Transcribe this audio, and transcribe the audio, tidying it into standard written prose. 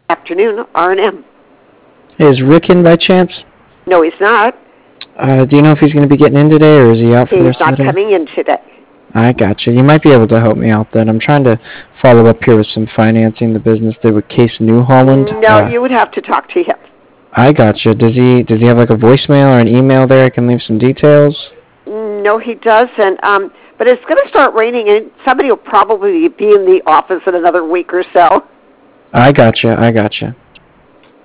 Afternoon, R&M. Is Rick in by chance? No, he's not. Do you know if he's going to be getting in today, or is he out for the He's rest of not the day? coming in today. I gotcha. You might be able to help me out then. I'm trying to follow up here with some financing the business there with Case New Holland. No, you would have to talk to him. I gotcha. Does he have like a voicemail or an email there I can leave some details? No, he doesn't. But it's going to start raining, and somebody will probably be in the office in another week or so. I gotcha.